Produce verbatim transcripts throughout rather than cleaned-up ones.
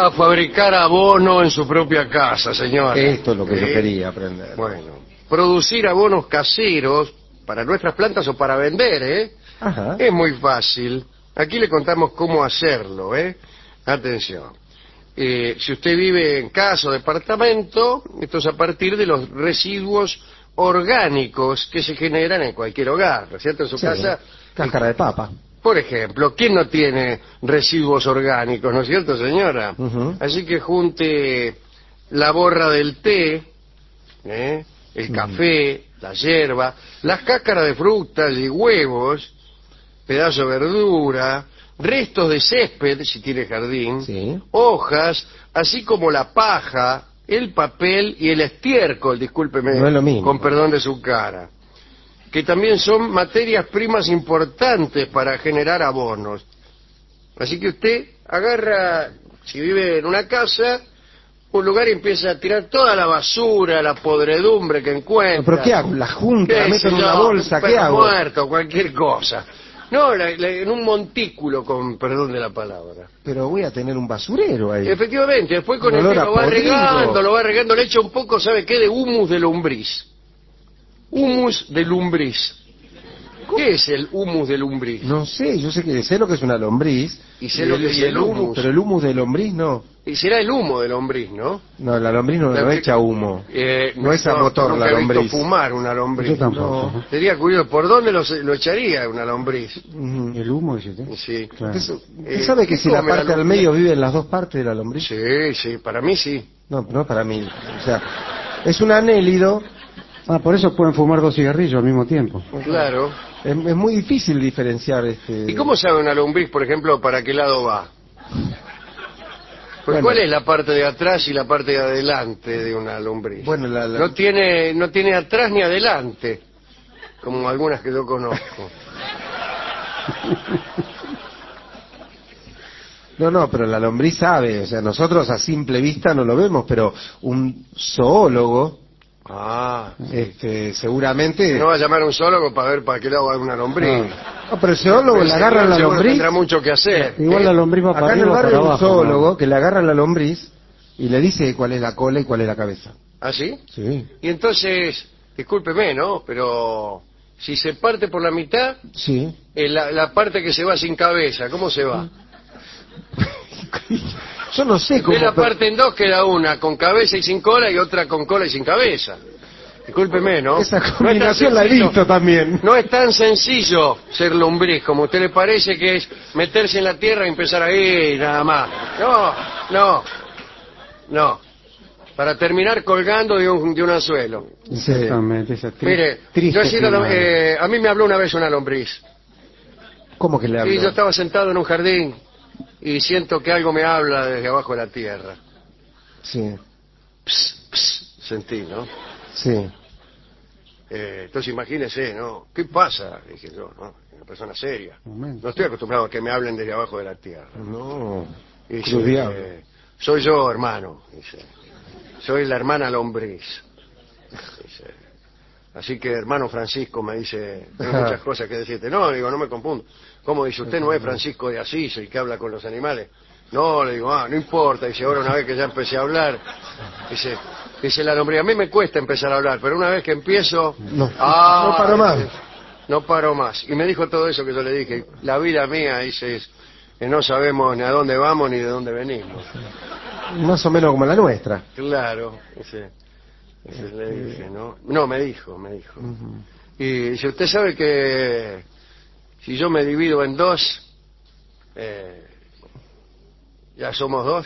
a fabricar abono en su propia casa, señora. Esto es lo que ¿Sí? yo quería aprender. Bueno, producir abonos caseros para nuestras plantas o para vender, ¿eh? Ajá. Es muy fácil. Aquí le contamos cómo hacerlo, ¿eh? Atención. Eh, si usted vive en casa o departamento, esto es a partir de los residuos orgánicos que se generan en cualquier hogar, ¿no es cierto? En su Sí, casa, cáscara de papa. por ejemplo, ¿quién no tiene residuos orgánicos, no es cierto, señora? Ujú. Así que junte la borra del té, ¿eh? el Ujú. café, la hierba, las cáscaras de frutas y huevos, pedazos de verdura, restos de césped, si tiene jardín, Sí. hojas, así como la paja, el papel y el estiércol, discúlpeme, No es lo mismo. con perdón de su cara, que también son materias primas importantes para generar abonos. Así que usted agarra, si vive en una casa, un lugar y empieza a tirar toda la basura, la podredumbre que encuentra. ¿Pero qué hago? ¿La junta? ¿La ¿Qué meto sé en una yo? bolsa? Un ¿Qué perro hago? muerto, cualquier cosa. No, la- la- en un montículo, con perdón de la palabra. Pero voy a tener un basurero ahí. Efectivamente, después con Un el olor que a lo va podrido. regando, lo va regando, le echa un poco, ¿sabe qué? De humus de lombriz. Humus de lombriz. ¿Qué es el humus de lombriz? No sé, yo sé que sé lo que es una lombriz. Y sé lo que es el humus. Pero el humus de lombriz no. Y será el humo de lombriz, ¿no? No, la lombriz no, La no que- echa humo. Eh, No es a motor nunca la he visto lombriz. fumar una lombriz. Yo tampoco. No. Sería curioso, ¿por dónde lo, lo echaría una lombriz? Ujú. El humo, dice usted. Sí. Claro. ¿Usted, usted Eh, sabe que ¿qué si la come la parte al lombriz? medio vive en las dos partes de la lombriz? Sí, sí, para mí sí. No, no para mí. O sea, es un anélido. Ah, por eso pueden fumar dos cigarrillos al mismo tiempo. Claro. Es, es muy difícil diferenciar este. ¿Y cómo sabe una lombriz, por ejemplo, para qué lado va? Pues Bueno. ¿cuál es la parte de atrás y la parte de adelante de una lombriz? Bueno, la- la- No tiene, no tiene atrás ni adelante, como algunas que yo conozco. No, no, pero la lombriz sabe, o sea, nosotros a simple vista no lo vemos, pero un zoólogo, Ah, este, seguramente... no va a llamar a un zoólogo para ver para qué lado va una lombriz. No, pero el zoólogo El le agarra señor la seguro lombriz, tendrá mucho que hacer. Igual ¿eh? la lombriz va para acá en el arriba o para barrio hay un abajo. zoólogo ¿no? que le agarra la lombriz y le dice cuál es la cola y cuál es la cabeza. ¿Ah, sí? Sí. Y entonces, discúlpeme, ¿no? Pero si se parte por la mitad, Sí. eh, la, la parte que se va sin cabeza, ¿cómo se va? Yo no sé cómo... De la pero- parte en dos queda una con cabeza y sin cola y otra con cola y sin cabeza. Discúlpeme, ¿no? Esa No es tan combinación la he sencillo- visto también. No es tan sencillo ser lombriz como a usted le parece que es meterse en la tierra y empezar ahí nada más. No, no, no. Para terminar colgando de un, de un anzuelo. Sí. Exactamente, esa tri- Mire, triste yo he sido lom- final. eh, a mí me habló una vez una lombriz. ¿Cómo que le hablo? Sí, yo estaba sentado en un jardín y siento que algo me habla desde abajo de la tierra. Sí, Ps, ps, sentí, ¿no? sí. Eh, entonces imagínese, ¿no? ¿Qué pasa? Dije yo, ¿no? Una persona seria. Momento. No estoy acostumbrado a que me hablen desde abajo de la tierra. No. Dice, Cruz diablo. eh, soy yo, hermano. Dice, soy la hermana lombriz. Dice, así que, hermano Francisco, me dice, tengo Ajá. muchas cosas que decirte. No, digo, no me confundo. ¿Cómo dice? ¿Usted no es Francisco de Asís, el que habla con los animales? No, le digo, ah, no importa. Dice, ahora una vez que ya empecé a hablar, dice, dice la lombriz, a mí me cuesta empezar a hablar, pero una vez que empiezo, No, ah, no paro más. dice, no paro más. Y me dijo todo eso que yo le dije. La vida mía, dice, es que no sabemos ni a dónde vamos ni de dónde venimos. Más o menos como la nuestra. Claro, dice, dice, le dije, ¿no? No, me dijo, me dijo. Y dice, usted sabe que si yo me divido en dos, eh, ya somos dos.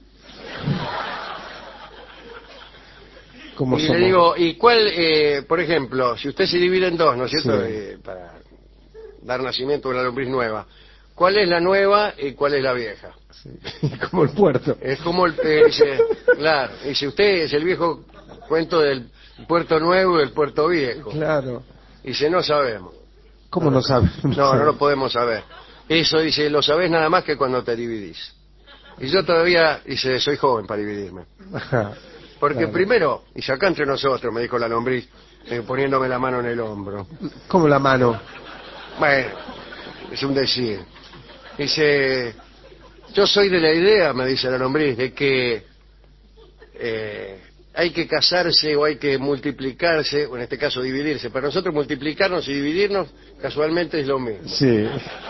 Como Y somos. le digo, ¿y cuál, eh, por ejemplo, si usted se divide en dos, ¿no es cierto? Sí. Eh, para dar nacimiento a una lombriz nueva. ¿Cuál es la nueva y cuál es la vieja? Sí. Como el puerto. Es como el... eh, dice, claro, dice, usted es el viejo cuento del puerto nuevo y del puerto viejo. Claro. Dice, no sabemos. ¿Cómo no sabe? No, no lo podemos saber. Eso, dice, lo sabés nada más que cuando te dividís. Y yo todavía, dice, soy joven para dividirme. Ajá. Porque Claro. primero, dice, acá entre nosotros, me dijo la lombriz, eh, poniéndome la mano en el hombro. ¿Cómo la mano? Bueno, es un decir. Dice, Yo soy de la idea, me dice la lombriz, de que eh, hay que casarse o hay que multiplicarse, o en este caso dividirse. Para nosotros multiplicarnos y dividirnos casualmente es lo mismo. Sí.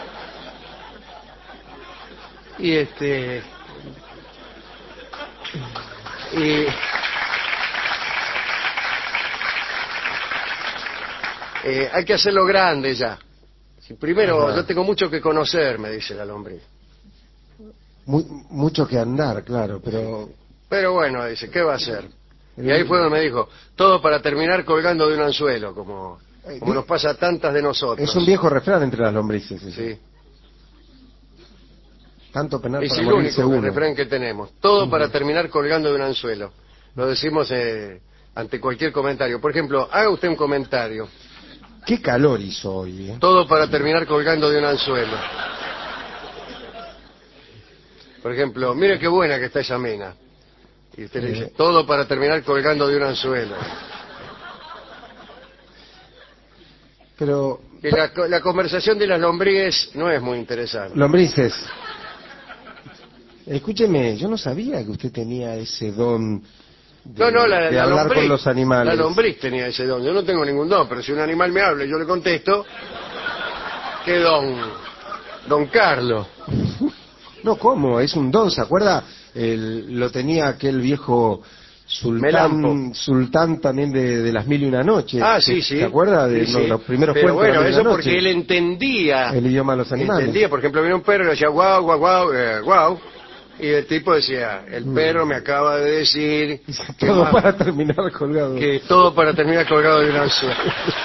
Y este... Y... Eh, hay que hacerlo grande ya. Si primero, Ajá. yo tengo mucho que conocer, me dice la lombriz. Mu- mucho que andar, claro, pero... Pero bueno, dice, ¿qué va a hacer? Y ahí fue donde me dijo, todo para terminar colgando de un anzuelo, como, como nos pasa a tantas de nosotros. Es un viejo refrán entre las lombrices. ese. Sí. Tanto penal Es para el morirse único uno. refrán que tenemos. Todo para terminar colgando de un anzuelo. Lo decimos eh, ante cualquier comentario. Por ejemplo, haga usted un comentario. Qué calor hizo hoy, ¿eh? Todo para terminar colgando de un anzuelo. Por ejemplo, mire qué buena que está esa mina. Y usted le dice, todo para terminar colgando de un anzuelo. Pero... Y la, la conversación de las lombrices no es muy interesante. Lombrices. Escúcheme, yo no sabía que usted tenía ese don de, No, no, la, de la hablar lombriz, con los animales. La lombriz tenía ese don. Yo no tengo ningún don, pero si un animal me habla y yo le contesto, ¿qué don? Don Carlos. No, ¿cómo? Es un don, ¿se acuerda? El- lo tenía aquel viejo sultán, Melampo. sultán también de, de las mil y una noches. Ah, sí, sí. ¿Se acuerda? De Sí, no, sí. los primeros Pero cuentos de bueno, la mil y eso una porque noches. él entendía. El idioma de los animales. Entendía, por ejemplo, venía un perro y le decía guau, guau, guau, eh, guau. Y el tipo decía, el perro me acaba de decir que, Todo más- para terminar colgado. que todo para terminar colgado de un anzuelo.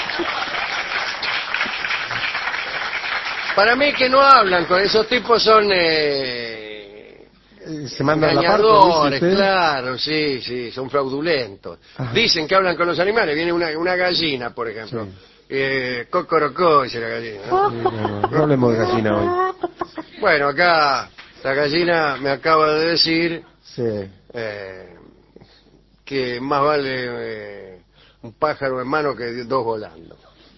Para mí que no hablan con esos tipos son eh, Eh, Se mandan la parte, engañadores, dice usted. claro, sí, sí, son fraudulentos. Ajá. Dicen que hablan con los animales, viene una, una gallina, por ejemplo. Sí. Eh, cocorocó, dice la gallina. ¿no? Sí, no, no, no hablemos de gallina hoy. Bueno, acá la gallina me acaba de decir Sí. eh, que más vale eh, un pájaro en mano que dos volando.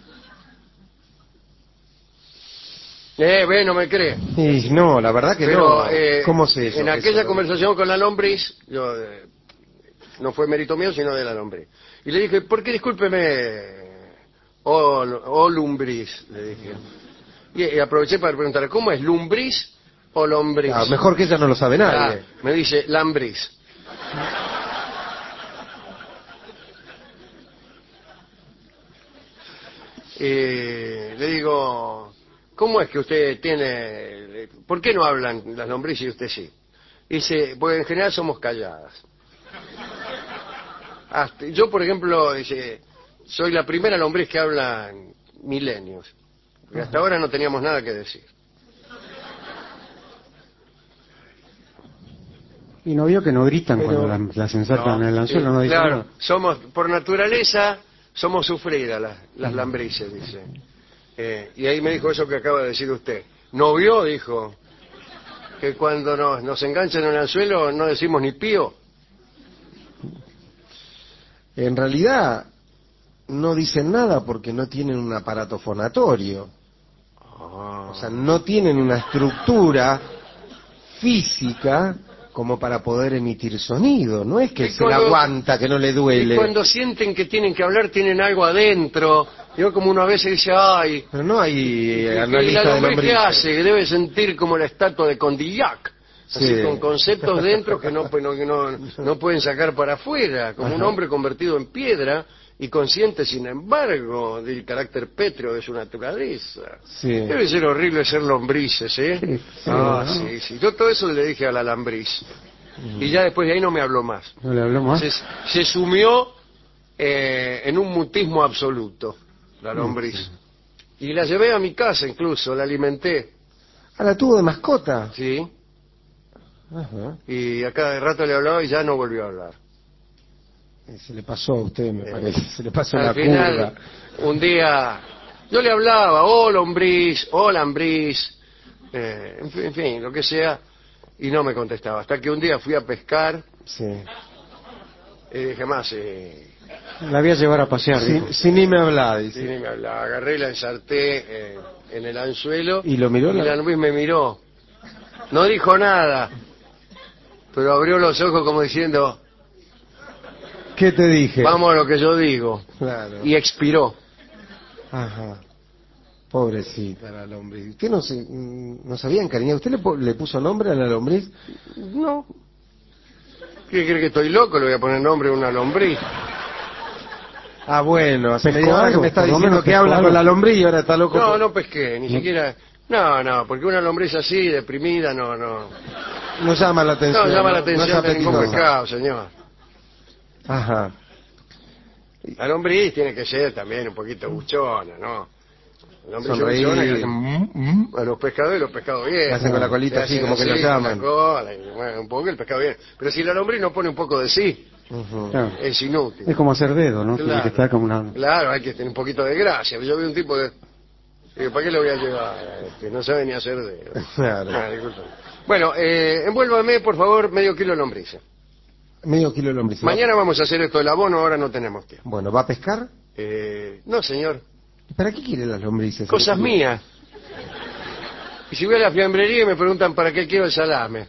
Eh, ve, no me cree. Y no, la verdad que Pero no. eh, ¿Cómo se hizo? en aquella eso? conversación con la lombriz, yo, eh, no fue mérito mío, sino de la lombriz. Y le dije, ¿por qué discúlpeme, oh, oh lumbriz? Le dije. Y, y aproveché para preguntarle, ¿cómo es, lumbriz o lombriz? Ah, mejor que ella no lo sabe nadie. Ah, me dice, lambriz. Y le digo, ¿cómo es que usted tiene... ¿Por qué no hablan las lombrices y usted sí? Dice, porque en general somos calladas. Hasta- yo, por ejemplo, dice, soy la primera lombriz que habla en milenios. Porque hasta ahora no teníamos nada que decir. Y no vio que no gritan Pero- cuando la- las ensartan No, en el anzuelo, sí, no dicen claro, nada. somos, por naturaleza, somos sufridas las, las lambrices, dice. Eh, y ahí me dijo eso que acaba de decir usted. ¿No vio? Dijo, que cuando nos, nos enganchan en el anzuelo no decimos ni pío. En realidad, no dicen nada porque no tienen un aparato fonatorio. O sea, no tienen una estructura física como para poder emitir sonido. No es que Y se la cuando- aguanta, que no le duele. Y cuando sienten que tienen que hablar, tienen algo adentro. Yo como una vez dice, ay, Pero no hay ¿y eh, la analista de lombriz qué lombrices. hace? Que debe sentir como la estatua de Condillac. Así, Sí. con conceptos dentro que no, pues, no, que no, no pueden sacar para afuera, como un Ajá. hombre convertido en piedra y consciente, sin embargo, del carácter pétreo de su naturaleza. Sí. Debe ser horrible ser lombrices, ¿eh? Sí, ah, ¿no? sí, sí. Yo todo eso le dije a la lombriz. Y ya después de ahí no me habló más. ¿No le habló más? Se, se sumió eh, en un mutismo absoluto, la lombriz. Y la llevé a mi casa incluso, la alimenté, Ah, la tuvo de mascota. ¿sí? Ajá. Y a cada rato le hablaba y ya no volvió a hablar. Eh, Se le pasó a usted, me Eh, parece. Se le pasó Al la final, curva. un día, yo le hablaba, oh lombriz, oh lambriz, eh, en, fin, en fin, lo que sea, y no me contestaba. Hasta que un día fui a pescar Sí. y dije, más, eh, La voy a llevar a pasear, dijo. Si, si ni me habla, sí, dice. me la agarré y la ensarté eh, en el anzuelo ¿Y lo miró y la- la lombriz me miró. No dijo nada, pero abrió los ojos como diciendo, ¿Qué te dije? vamos a lo que yo digo. Claro. Y expiró. Ajá. Pobrecita la lombriz. ¿Usted no se, mm, no sabía encariñar? ¿Usted le, po- le puso nombre a la lombriz? No. ¿Qué cree que estoy loco? Le voy a poner nombre a una lombriz. Ah, bueno, hace Pescó media hora que algo, me está por lo diciendo menos que pescó habla algo. con la lombriz y ahora está loco. No, por- no pesqué, ni siquiera... No, no, porque una lombriz así, deprimida, no, no... No llama la No atención. llama la no es atención de ningún apetitosa. pescado, señor. Ajá. La lombriz tiene que ser también un poquito buchona, ¿no? La lombriz Sonreír. buchona que hacen mm, mm, a los pescados y los pescados bien. Le hacen con la colita Le así, hacen como que lo así, llaman. con la cola, y mueven un poco y el pescado bien. Pero si la lombriz no pone un poco de sí, Ujú. Claro. es inútil. Es como hacer dedo, ¿no? Tiene Claro. que estar como una... Claro, hay que tener un poquito de gracia. Yo vi un tipo de... digo, ¿para qué le voy a llevar? Que no sabe ni hacer dedo. Claro. Ah, disculpe. Bueno, eh, envuélvame, por favor, medio kilo de lombrices. Medio kilo de lombriz. Mañana vamos a hacer esto del abono, ahora no tenemos tiempo. Bueno, ¿va a pescar? Eh, no, señor. ¿Para qué quiere las lombrices? Cosas El- mías. Y si voy a la fiambrería y me preguntan para qué quiero el salame.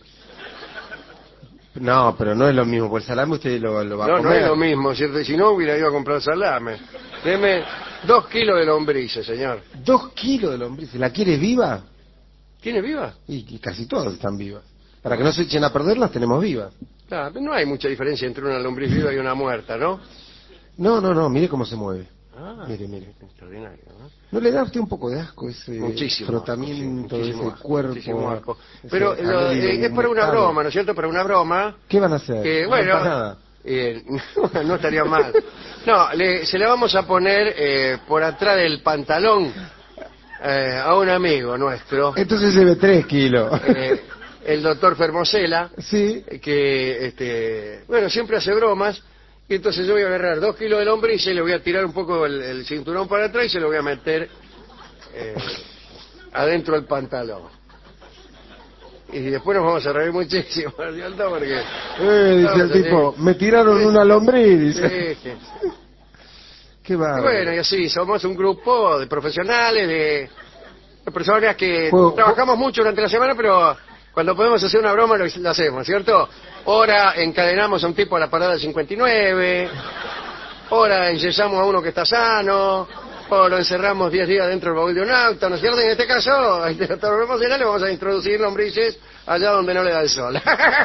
No, pero no es lo mismo, porque el salame usted lo, lo va No, a no comer. es lo mismo, ¿cierto? Y si no, hubiera ido a comprar salame. Deme dos kilos de lombrices, señor. Dos kilos de lombrices. ¿La quiere viva? ¿Tiene viva? Y, y casi todas están vivas. Para que no se echen a perder, las tenemos vivas. Claro, no hay mucha diferencia entre una lombriz viva y una muerta, ¿no? No, no, no, mire cómo se mueve. Ah, Mire, mire. extraordinario, ¿no? ¿No le da a usted un poco de asco ese Muchísimo. frotamiento de muchísimo ese asco, cuerpo? muchísimo asco. ese Pero lo- anhelo eh, es para una humectado? broma, ¿no es cierto? Para una broma. ¿Qué van a hacer? Que, Una bueno, empanada. eh, no estaría mal. No, le- se le vamos a poner eh, por atrás del pantalón eh, a un amigo nuestro, Entonces lleve tres kilos. eh, el doctor Fermosela, Sí. que, este, bueno, siempre hace bromas. Y entonces yo voy a agarrar dos kilos de lombriz y le voy a tirar un poco el, el cinturón para atrás y se lo voy a meter eh, adentro del pantalón. Y después nos vamos a reír muchísimo, ¿cierto? Porque... Eh, dice No, el sí. tipo, me tiraron Sí. una lombriz, Sí, dice. sí. Qué Y bárbaro. bueno, y así, somos un grupo de profesionales, de, de personas que Juego- trabajamos mucho durante la semana, pero cuando podemos hacer una broma lo, lo hacemos, ¿cierto? Ahora encadenamos a un tipo a la parada del cincuenta y nueve, ahora enyesamos a uno que está sano, o lo encerramos diez días dentro del baúl de un auto, ¿no es cierto? En este caso, al doctor Fermosela le vamos a introducir lombrices allá donde no le da el sol.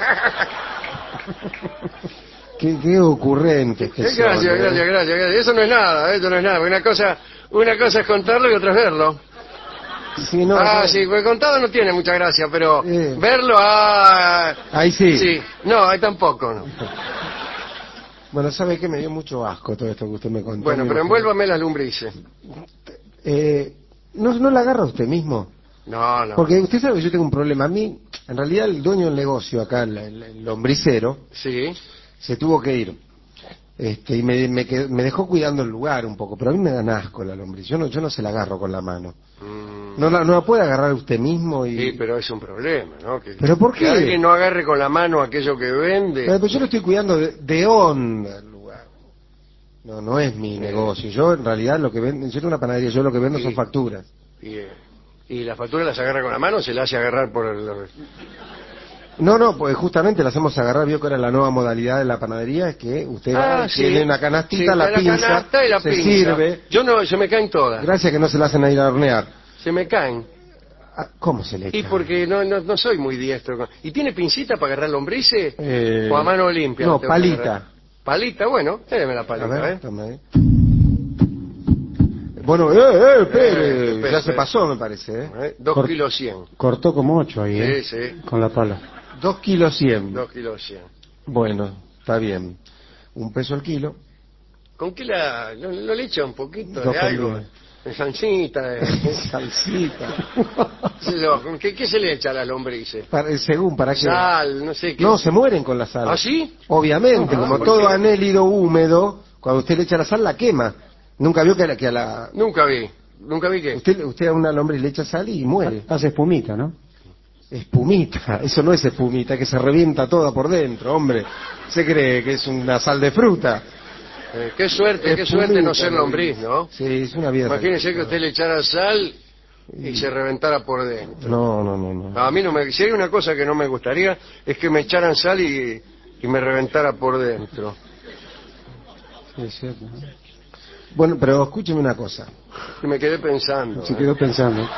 Qué, qué ocurrente que Gracias, son, gracias, ¿eh? gracias, gracias. Eso no es nada, eso no es nada. Una cosa, una cosa es contarlo y otra es verlo. Sí, no, ah, no. sí, porque contado no tiene mucha gracia, pero Eh. verlo, ah, Ahí sí. sí. No, ahí tampoco, no. Bueno, ¿sabe qué? Me dio mucho asco todo esto que usted me contó. Bueno, me pero imagino. envuélvame las lombrices. Eh, ¿no, ¿No la agarra usted mismo? No, no. Porque usted sabe que yo tengo un problema. A mí, en realidad, el dueño del negocio acá, el, el- el lombricero, Sí. se tuvo que ir. Este, y me, me, qued- me dejó cuidando el lugar un poco, pero a mí me dan asco la lombriz. Yo no, yo no se la agarro con la mano. Mm, ¿No la, no la puede agarrar usted mismo? Y... sí, pero es un problema, ¿no? Que, ¿Pero por que qué? alguien no agarre con la mano aquello que Eh, vende. pero yo lo estoy cuidando de, de onda el lugar. No, no es mi negocio. Yo, en realidad, lo que vendo, yo tengo una panadería, yo lo que vendo Sí. son facturas. Y, eh, ¿Y la factura las agarra con la mano o se la hace agarrar por el... No, no, pues justamente la hacemos agarrar, vio que era la nueva modalidad de la panadería, es que usted va, Ah, sí. tiene una canastita, Sí, la pinza, canasta y la se pinza. sirve, Yo no, se me caen todas. gracias que no se la hacen a ir a hornear. Se me caen. Ah, ¿cómo se le Y cae? porque no, no, no soy muy diestro. con- ¿Y tiene pincita para agarrar lombrices? Eh, ¿O a mano limpia? no, la tengo que palita. agarrar? Palita, bueno, déme la A palita, ver, ¿eh? toma ahí. Bueno, eh, eh, espere, Eh, espere, ya se espere. pasó, me parece, ¿eh? ¿Eh? Dos Cor- kilos cien. Cortó como ocho ahí, ¿eh? Sí, sí. Con la pala. Dos kilos cien. Dos kilos cien. Bueno, está bien. Un peso el kilo. ¿Con qué la...? ¿No, no le echa un poquito Dos de algo? condimentos. De salsita, de... Salsita. qué sé yo, ¿con ¿Qué, ¿Qué se le echa a las lombrices? Para- según, ¿para qué? Sal, no sé qué. No, se mueren con la sal. ¿Ah, sí? Obviamente, Ah, como ¿por todo qué? anélido húmedo, cuando usted le echa la sal, la quema. Nunca vio que a la... Que a la Nunca vi. Nunca vi que... usted, usted a una lombriz le echa sal y muere. Hace espumita, ¿no? Espumita, eso no es espumita, que se revienta toda por dentro, hombre. ¿Se cree que es una sal de fruta? Eh, qué suerte, qué Espumita, suerte no ser ¿no? lombriz, ¿no? Sí, es una vida. Imagínese que usted le echara sal y se reventara por dentro. No, no, no, no. A mí no me... Si hay una cosa que no me gustaría es que me echaran sal y, y me reventara por dentro. Sí, es cierto, ¿no? Bueno, pero escúcheme una cosa. Y me quedé pensando. Se ¿eh? quedó pensando.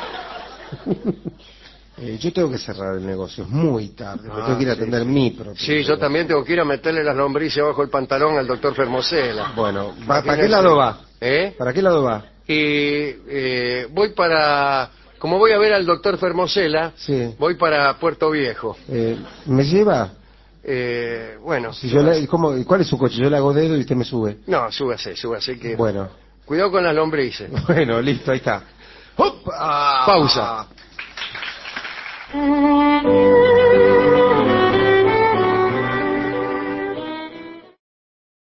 Eh, yo tengo que cerrar el negocio, es muy tarde, porque Ah, tengo que ir a sí, atender sí. mi propio Sí, yo negocio. también tengo que ir a meterle las lombrices bajo el pantalón al doctor Fermosela. Bueno, ¿va- ¿para Imagínese. qué lado va? ¿Eh? ¿Para qué lado va? Y eh, voy para... Como voy a ver al doctor Fermosela, Sí. voy para Puerto Viejo. Eh, ¿Me lleva? Eh, bueno, Si yo le, ¿cómo, ¿Cuál es su coche? Yo le hago dedo y usted me sube. no, súbase, súbase. Que... Bueno, Cuidado con las lombrices. bueno, listo, ahí está. ¡Hop! Ah. Pausa.